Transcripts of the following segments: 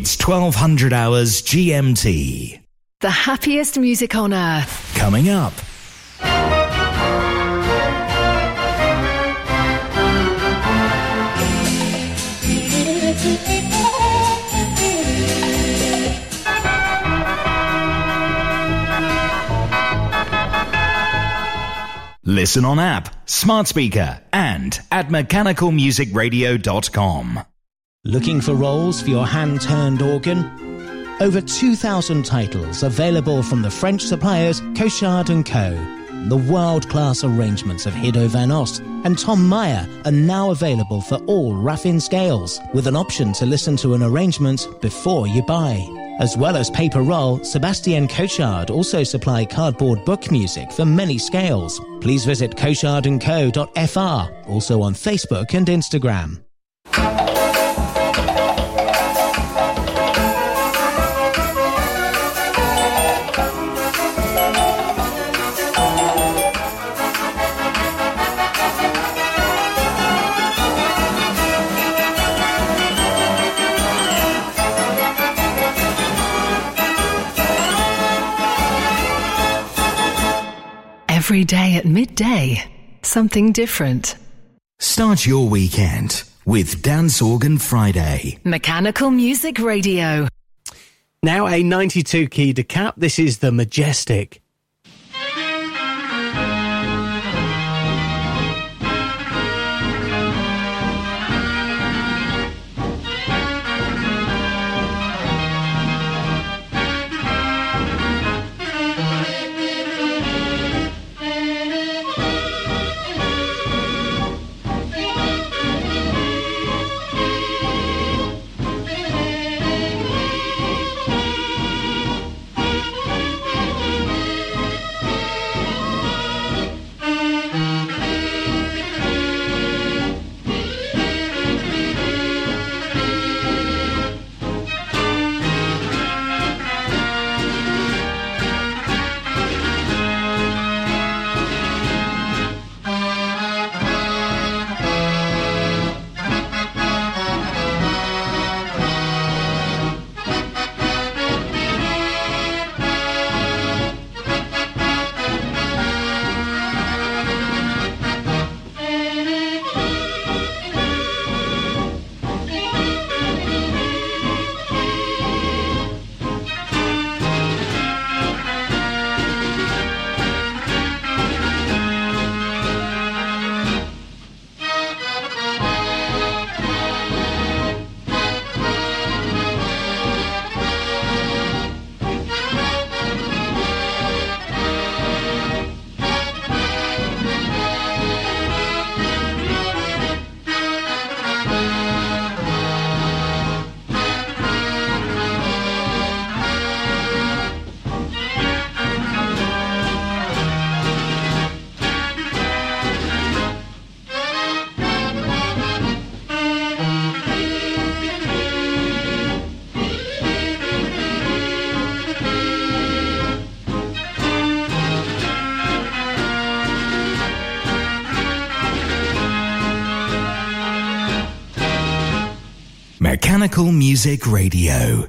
It's 1200 hours GMT. The happiest music on earth. Coming up. Listen on app, smart speaker, and at mechanicalmusicradio.com. Looking for roles for your hand-turned organ? Over 2,000 titles available from the French suppliers Cochard & Co. The world-class arrangements of Hiddo van Ost and Tom Meyer are now available for all Raffin scales, with an option to listen to an arrangement before you buy. As well as paper roll, Sébastien Cochard also supply cardboard book music for many scales. Please visit cochardandco.fr, also on Facebook and Instagram. Every day at midday, something different. Start your weekend with Dance Organ Friday. Mechanical Music Radio. Now a 92-key decap. This is the Majestic. Mechanical Music Radio.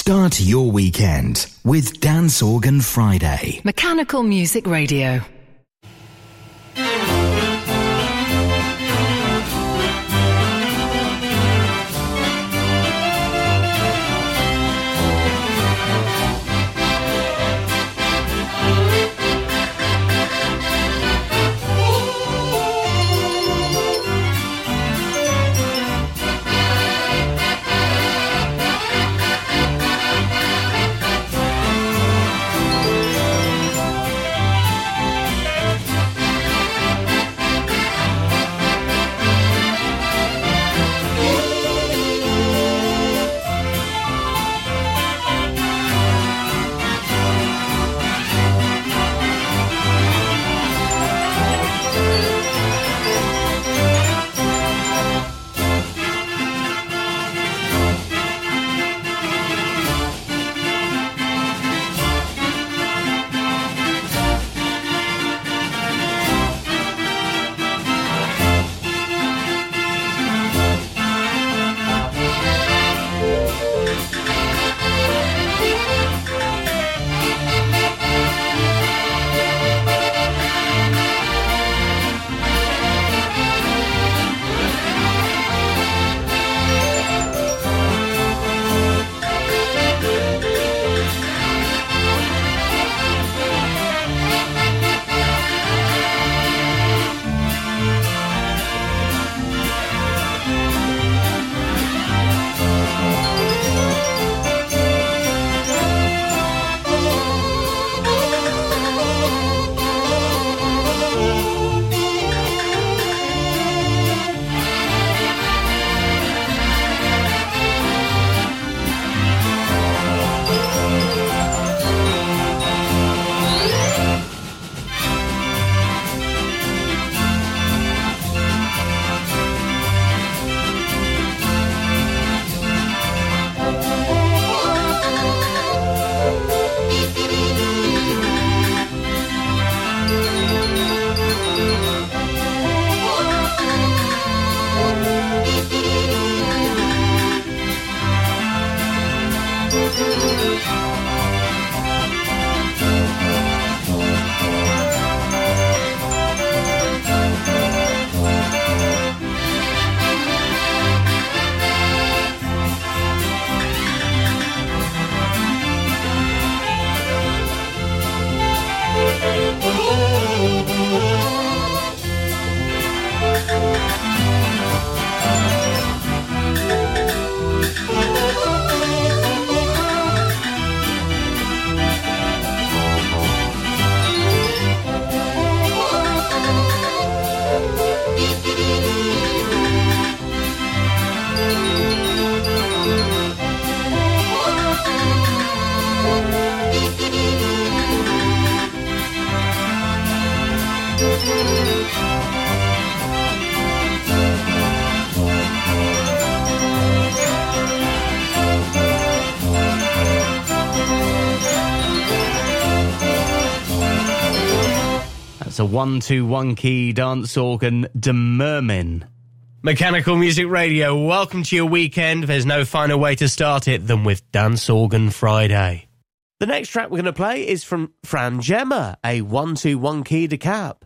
Start your weekend with Dance Organ Friday. Mechanical Music Radio. It's a 1-2-1 key dance organ, De Mermin. Mechanical Music Radio, welcome to your weekend. There's no finer way to start it than with Dance Organ Friday. The next track we're going to play is from Fran Gemma, a 1-2-1 key de cap.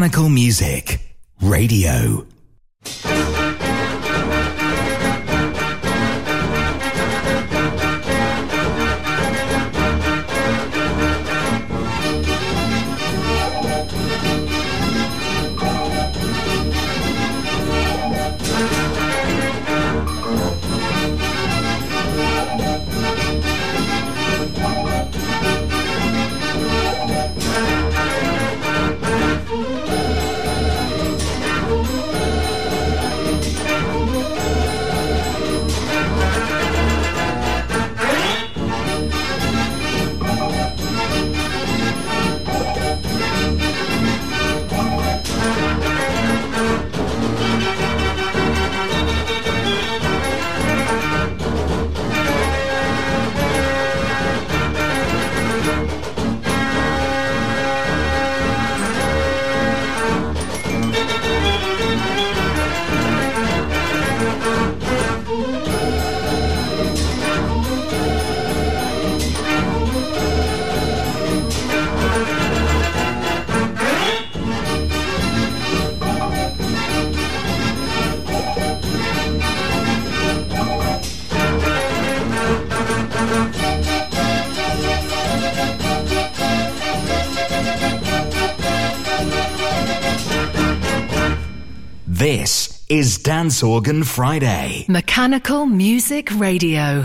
Mechanical Music Radio. This is Dance Organ Friday. Mechanical Music Radio.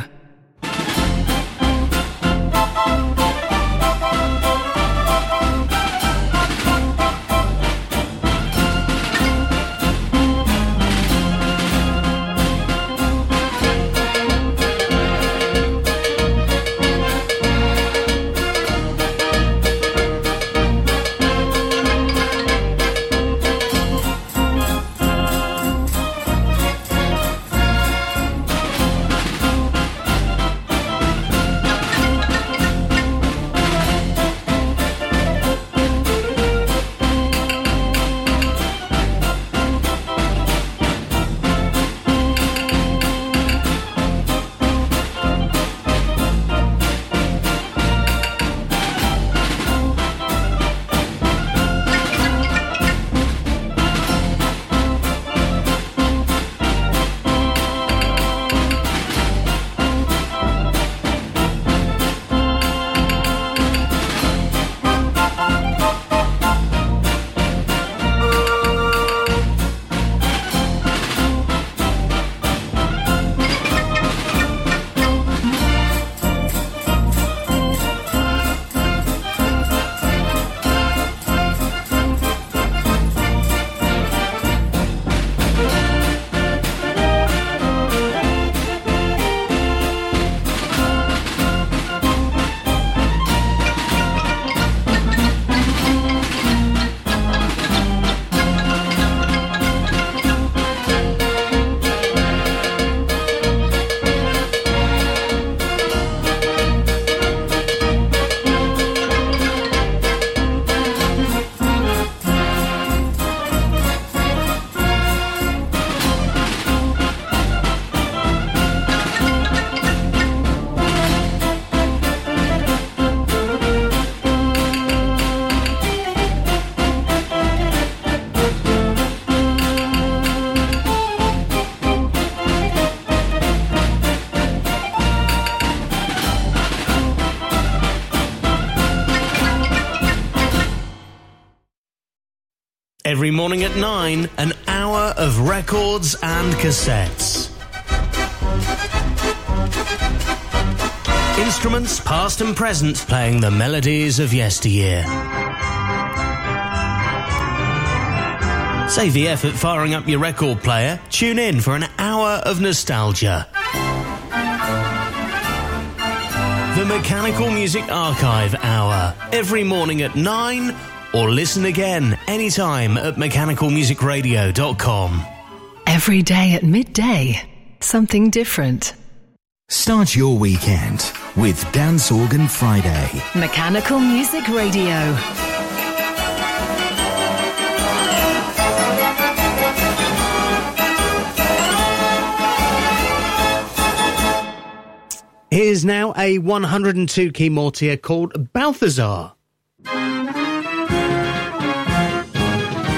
Every morning at 9, an hour of records and cassettes. Instruments past and present playing the melodies of yesteryear. Save the effort firing up your record player. Tune in for an hour of nostalgia. The Mechanical Music Archive Hour. Every morning at 9, or listen again anytime at mechanicalmusicradio.com. Every day at midday, something different. Start your weekend with Dance Organ Friday. Mechanical Music Radio. Here's now a 102 key mortier called Balthazar.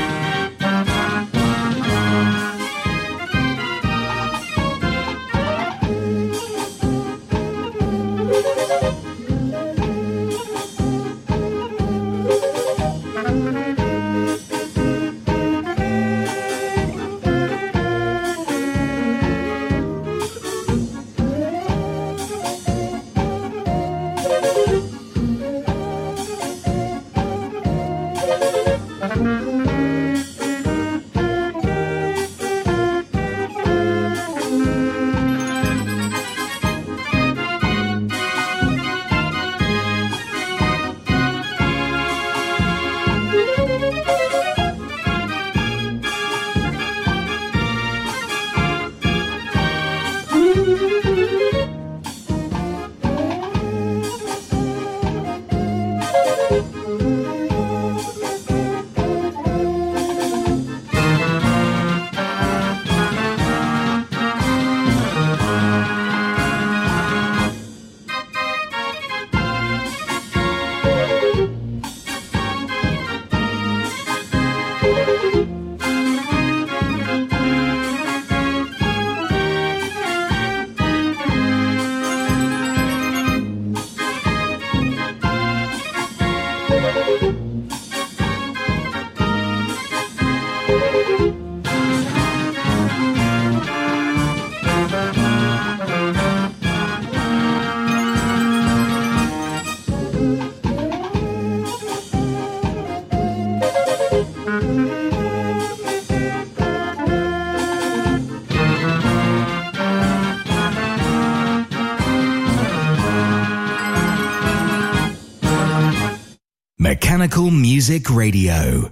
Mechanical Music Radio.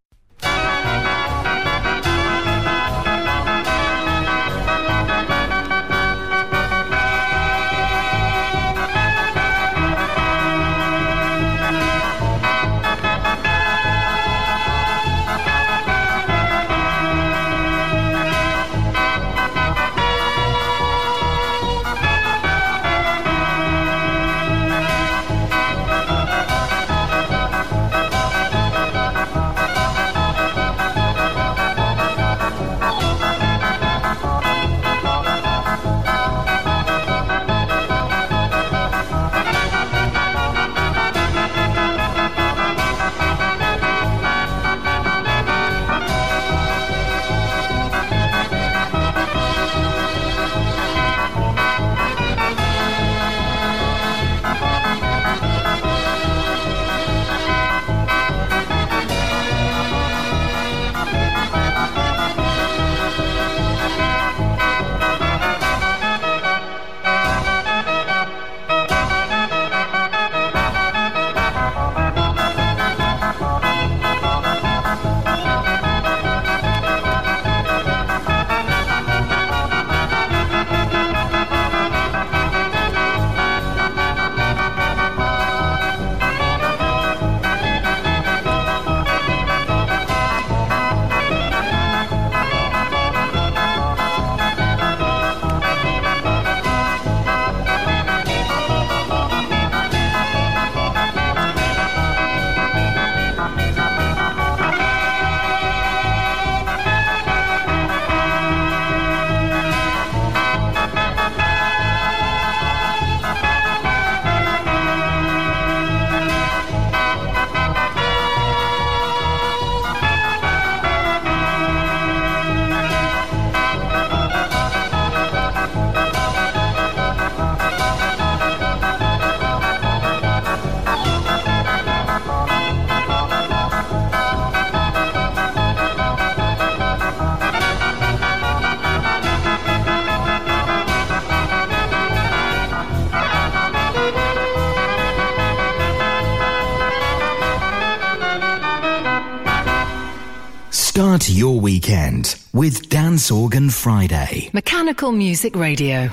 Start your weekend with Dance Organ Friday. Mechanical Music Radio.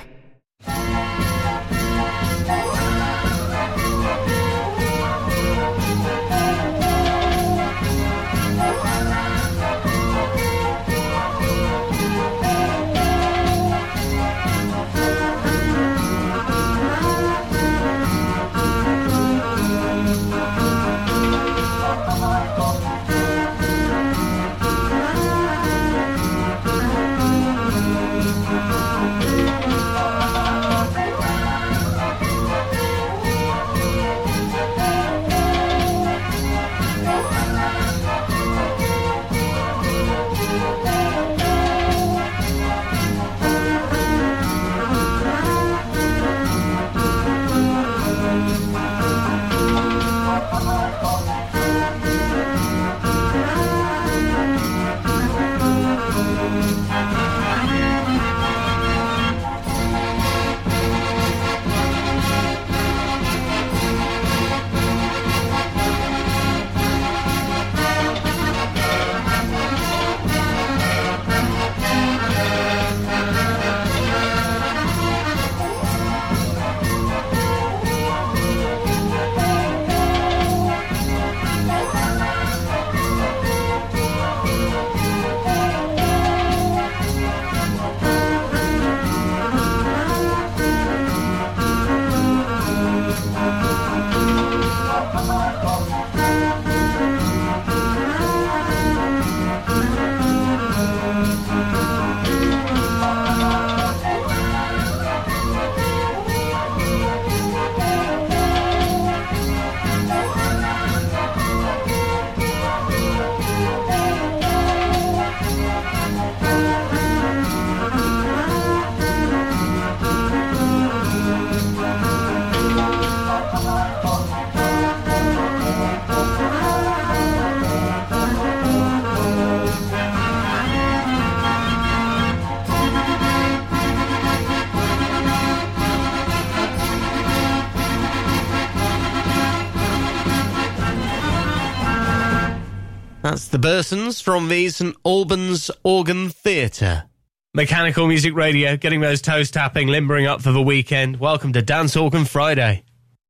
That's the Bursons from the St Albans Organ Theatre. Mechanical Music Radio, getting those toes tapping, limbering up for the weekend. Welcome to Dance Organ Friday.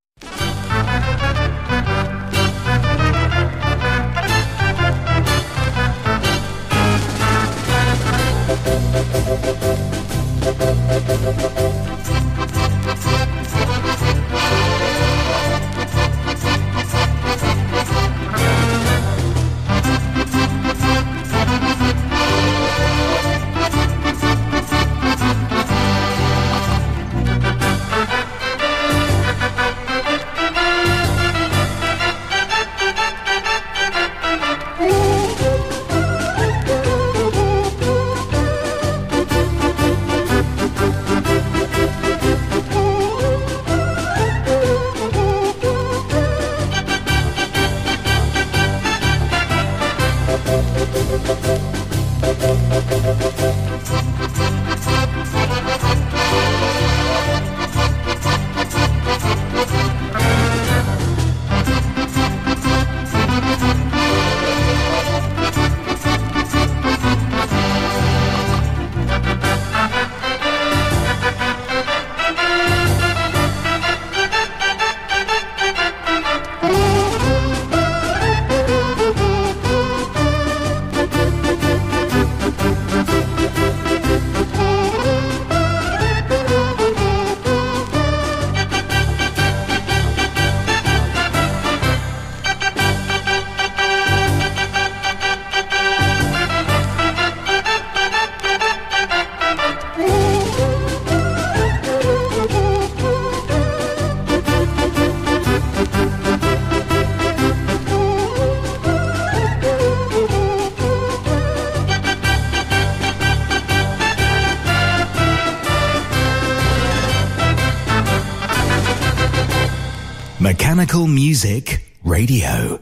Mechanical Music Radio.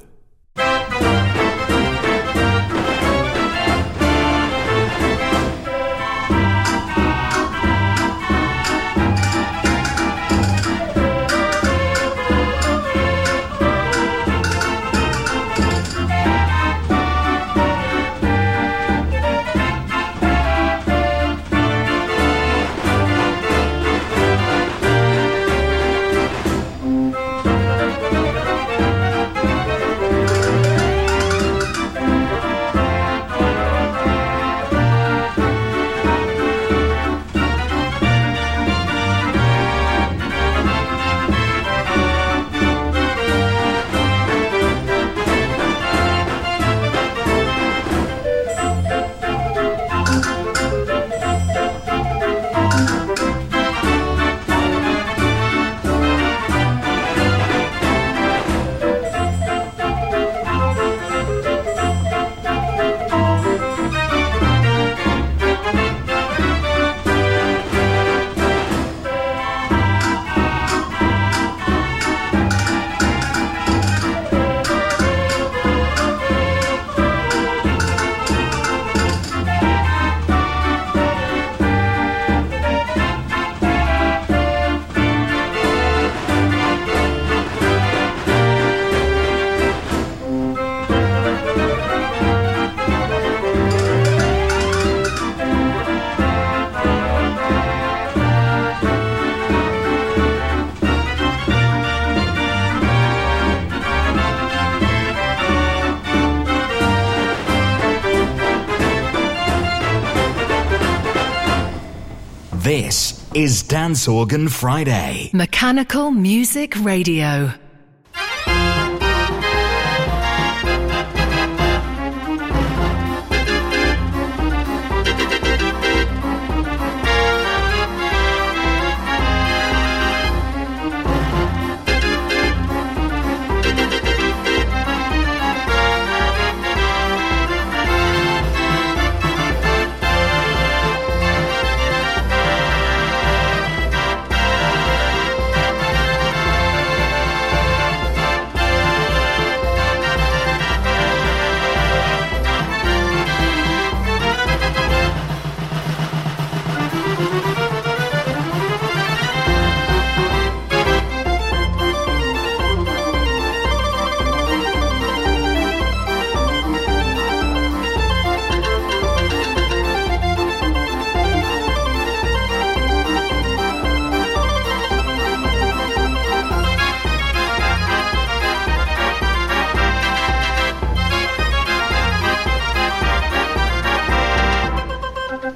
This is Dance Organ Friday. Mechanical Music Radio.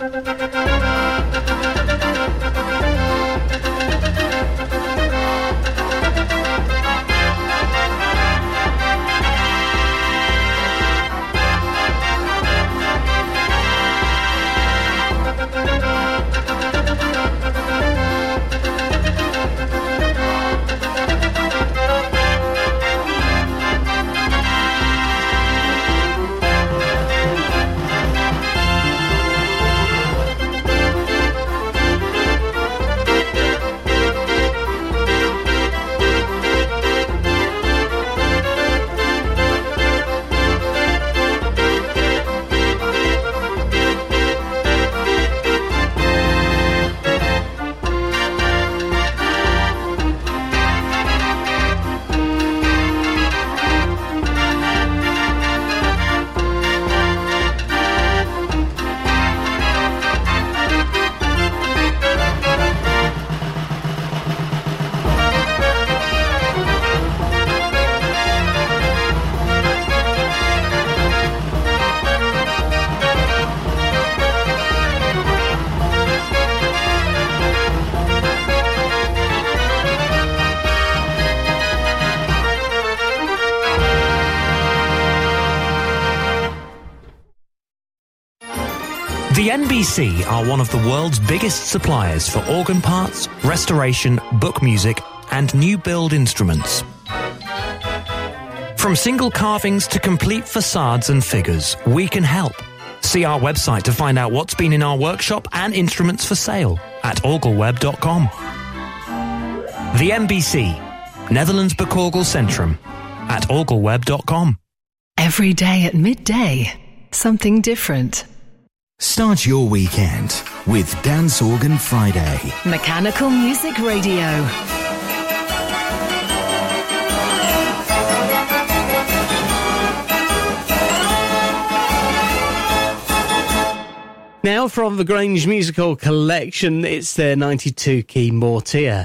The NBC are one of the world's biggest suppliers for organ parts, restoration, book music, and new build instruments. From single carvings to complete facades and figures, we can help. See our website to find out what's been in our workshop and instruments for sale at orgelweb.com. The NBC, Netherlands Boekorgel Centrum, at orgelweb.com. Every day at midday, something different. Start your weekend with Dance Organ Friday. Mechanical Music Radio. Now from the Grange Musical Collection, it's their 92-key Mortier.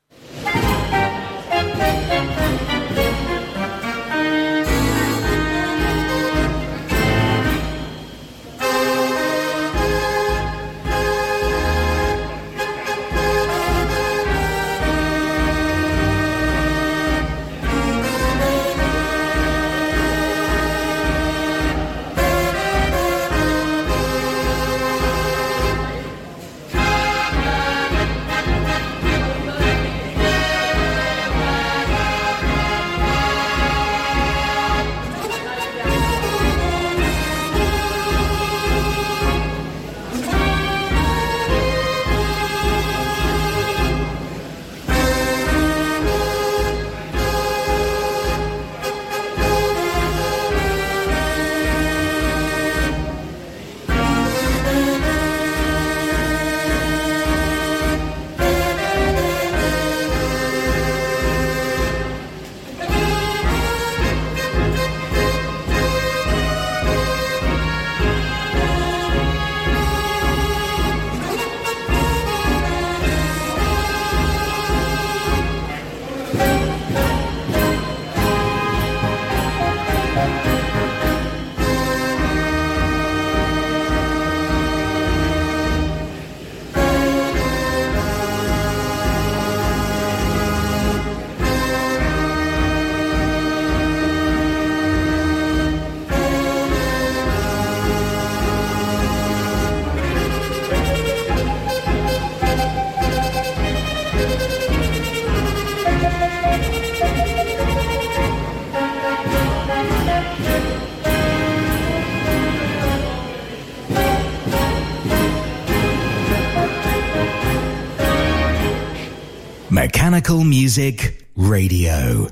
Mechanical Music Radio.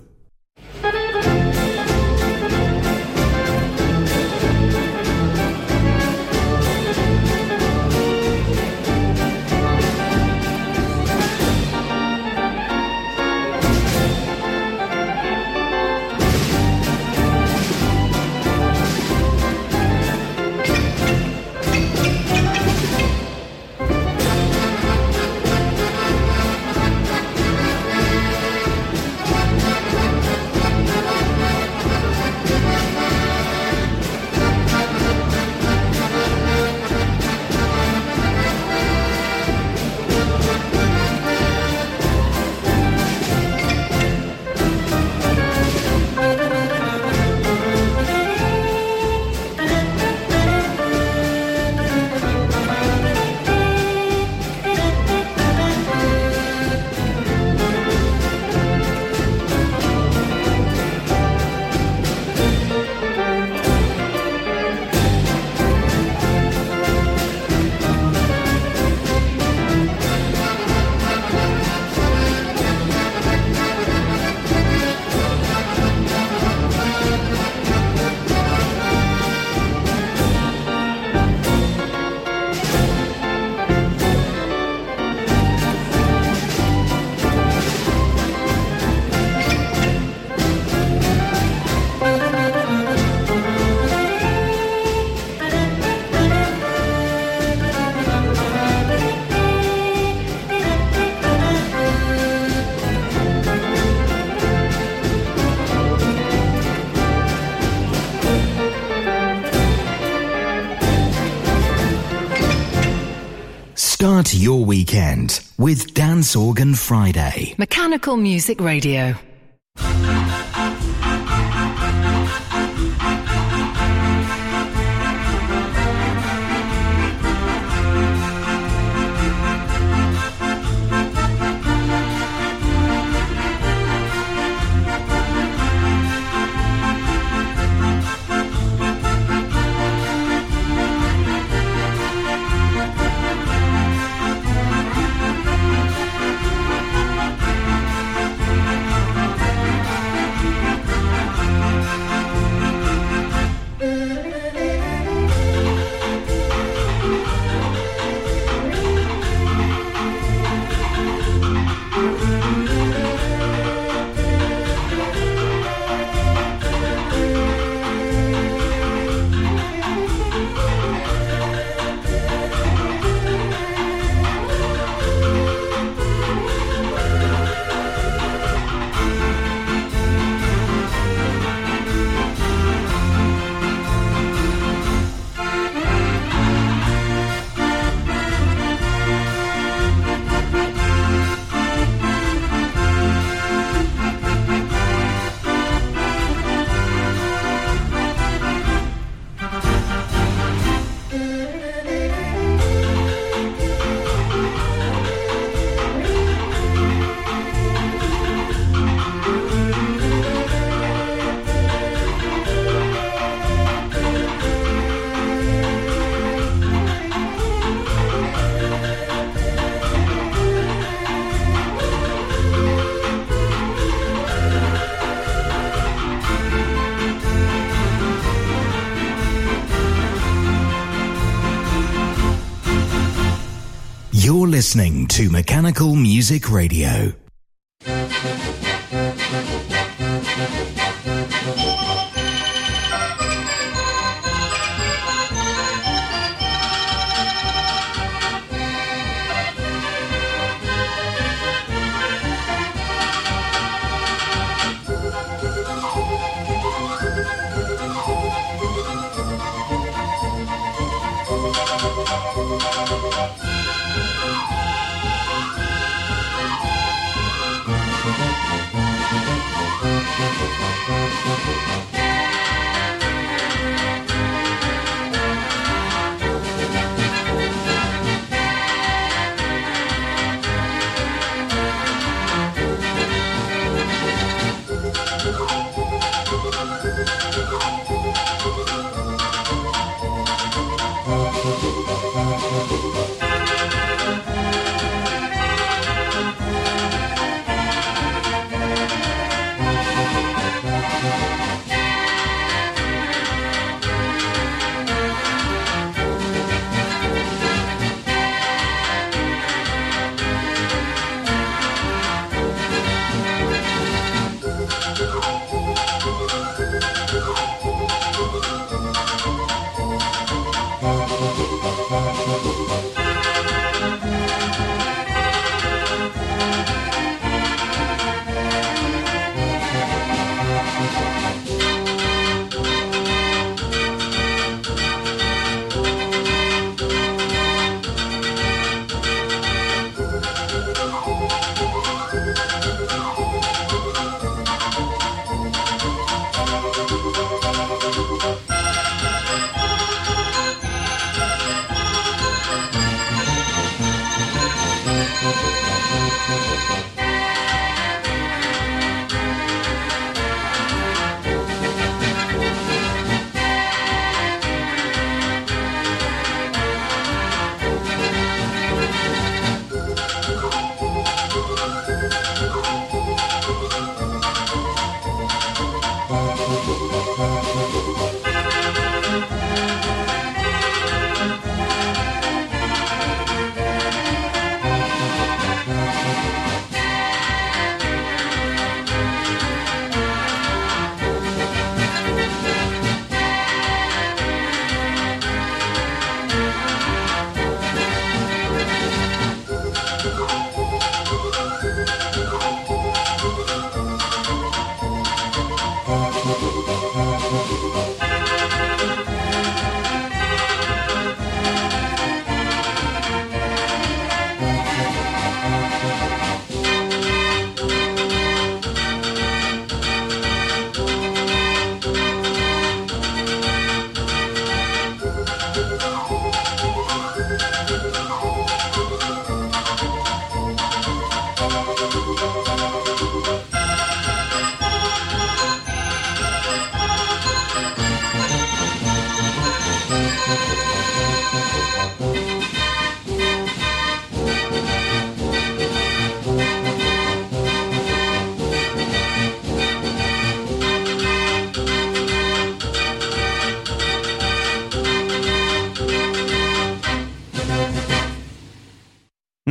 Start your weekend with Dance Organ Friday. Mechanical Music Radio. You're listening to Mechanical Music Radio.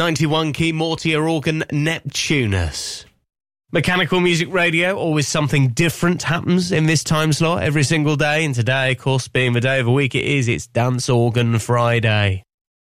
91 key Mortier organ Neptunus. Mechanical Music Radio, always something different happens in this time slot every single day. And today, of course, being the day of the week it's Dance Organ Friday.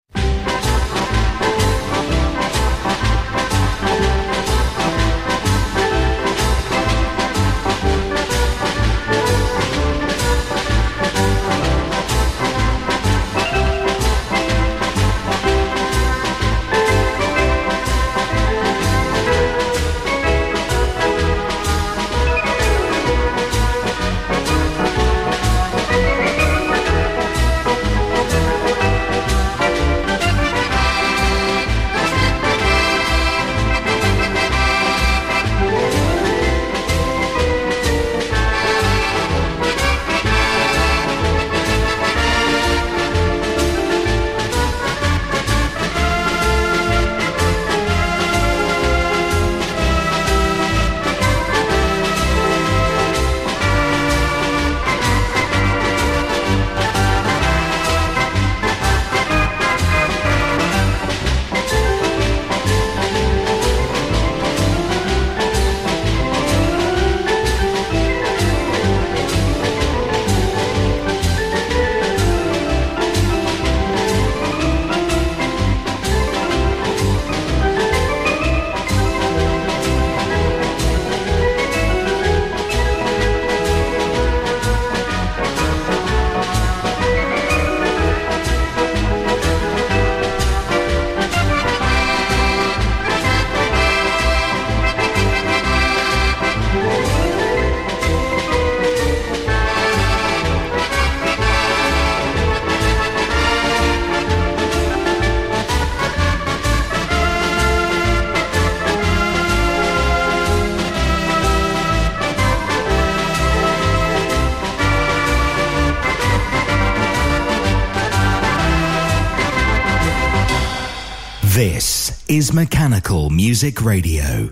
This is Mechanical Music Radio.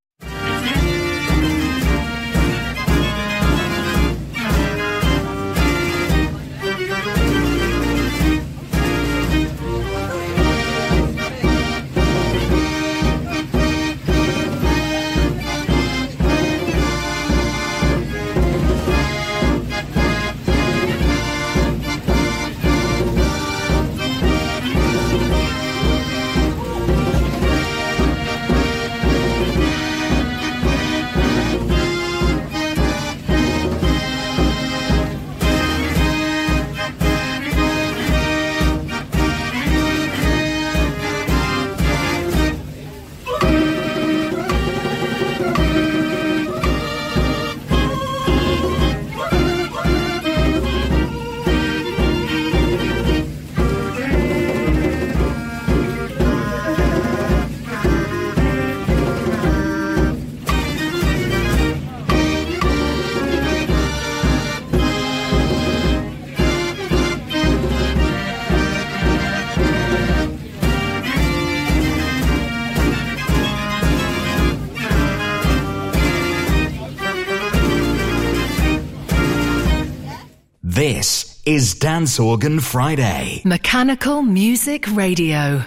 This is Dance Organ Friday. Mechanical Music Radio.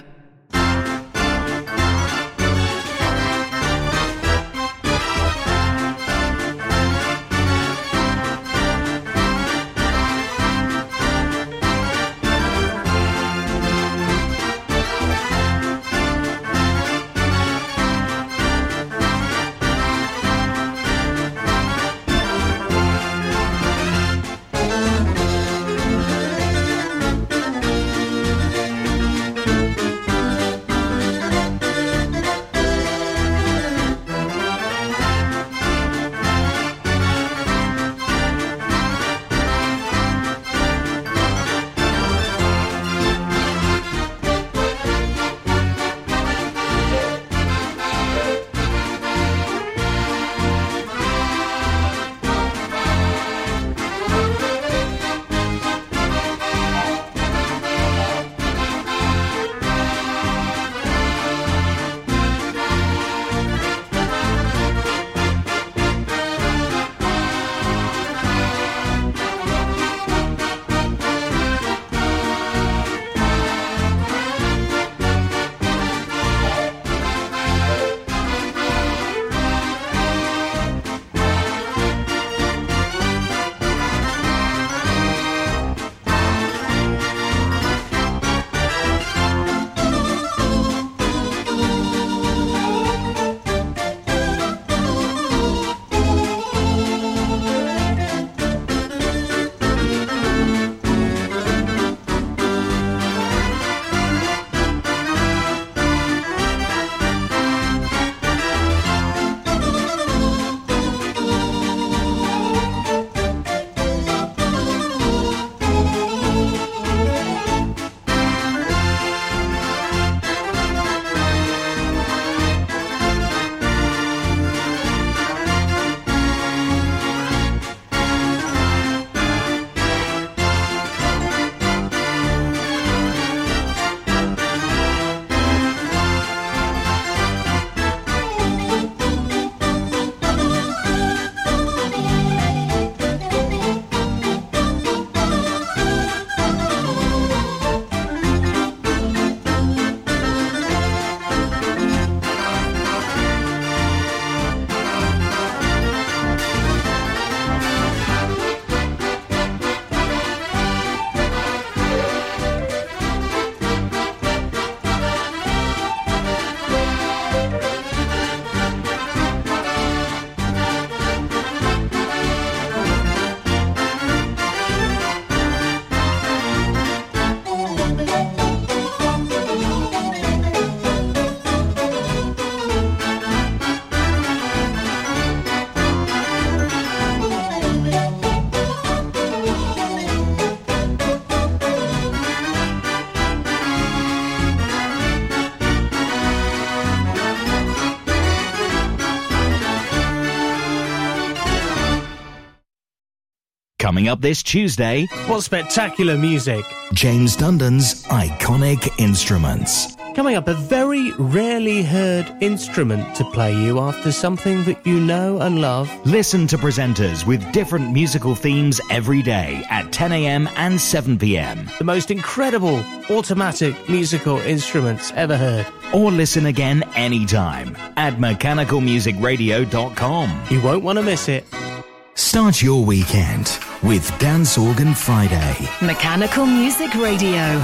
Coming up this Tuesday, What spectacular music. James Dundon's iconic instruments. Coming up, a very rarely heard instrument to play you after something that you know and love. Listen to presenters with different musical themes every day at 10 a.m. and 7 p.m. The most incredible automatic musical instruments ever heard. Or listen again anytime at mechanicalmusicradio.com. You won't want to miss it. Start your weekend with Dance Organ Friday. Mechanical Music Radio.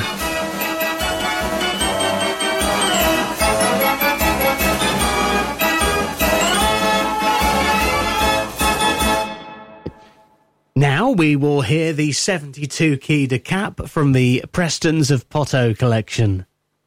Now we will hear the 72-key de cap from the Prestons of Potto collection.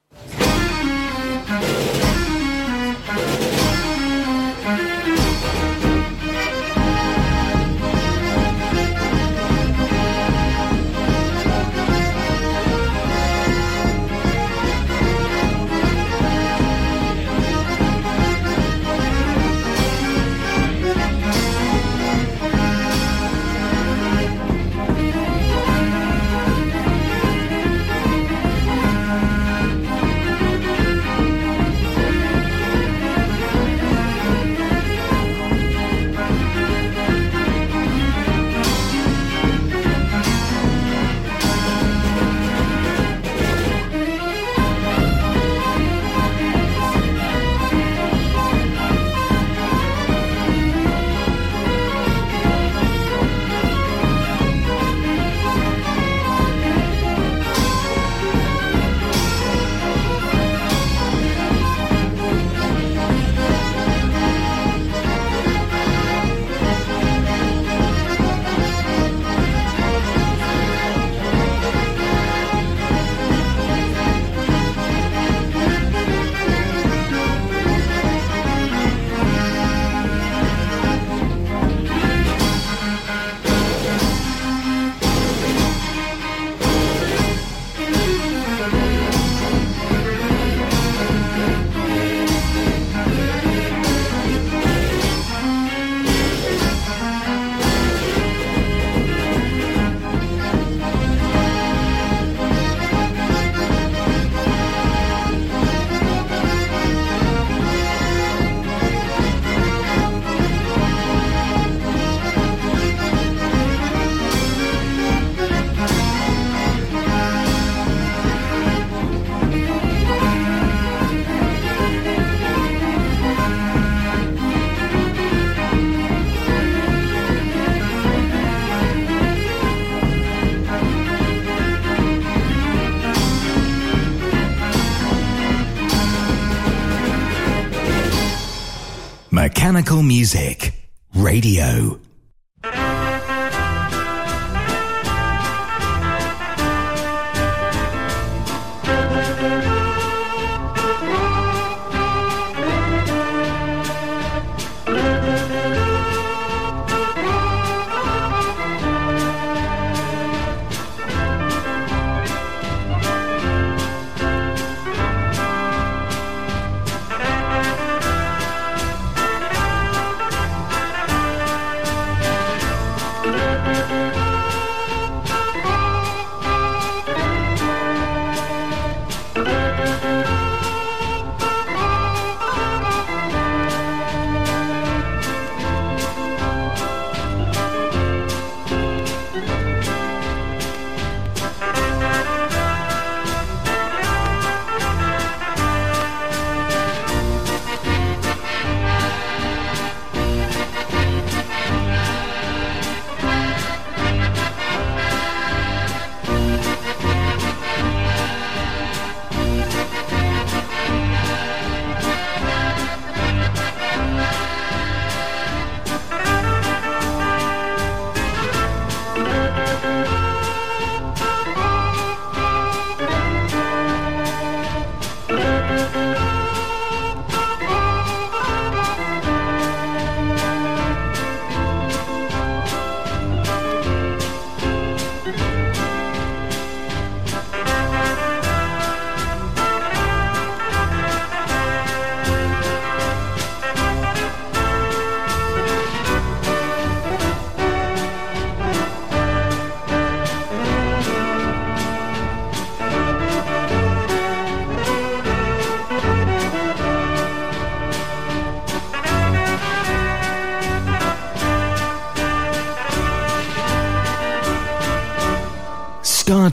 Mechanical Music Radio.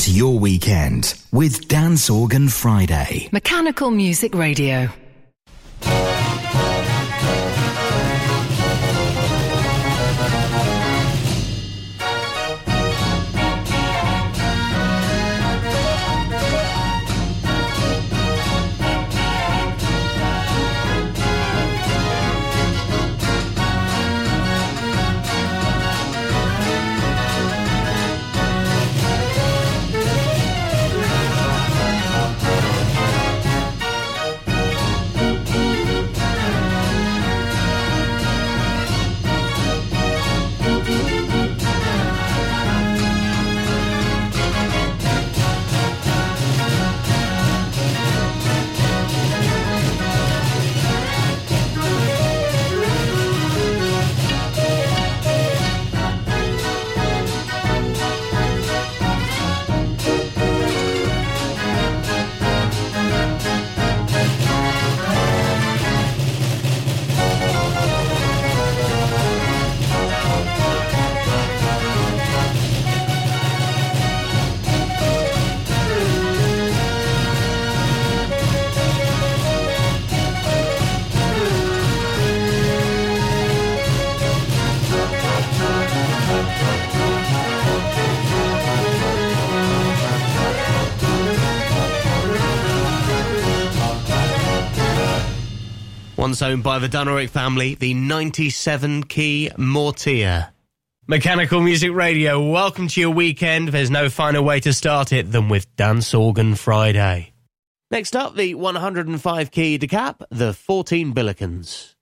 your weekend with Dance Organ Friday. Mechanical Music Radio. Once owned by the Dunerick family, the 97-key Mortier. Mechanical Music Radio, welcome to your weekend. There's no finer way to start it than with Dance Organ Friday. Next up, the 105-key Decap, the 14 Billikens.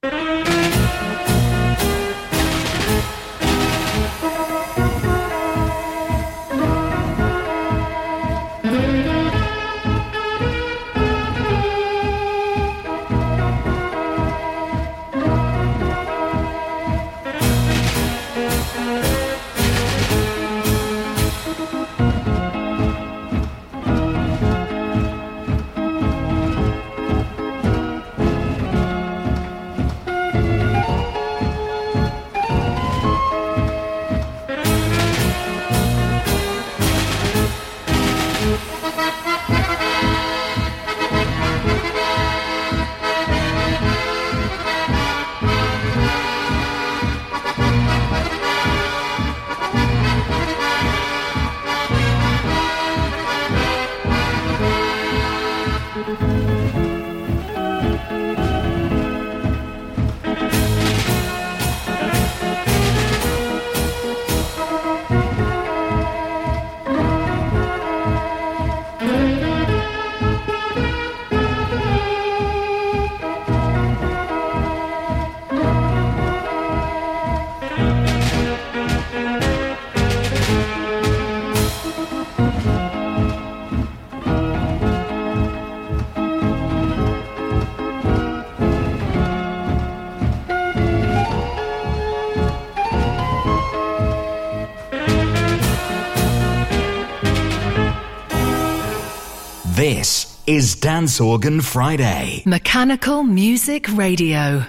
This is Dance Organ Friday. Mechanical Music Radio.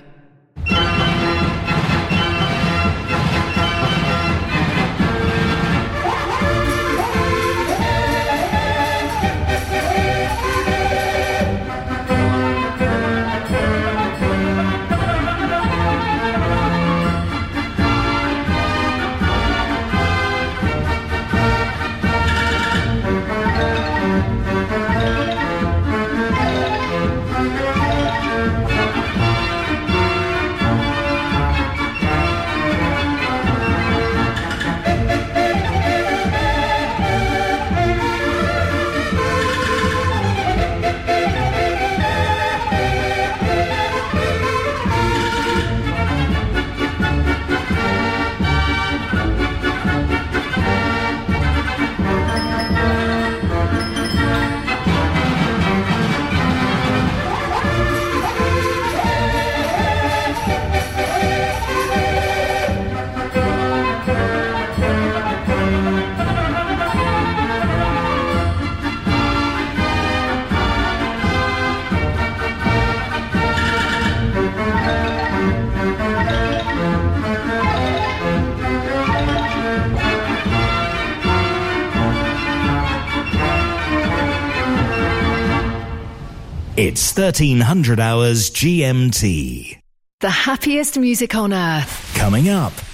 It's 1300 hours GMT. The happiest music on earth. Coming up.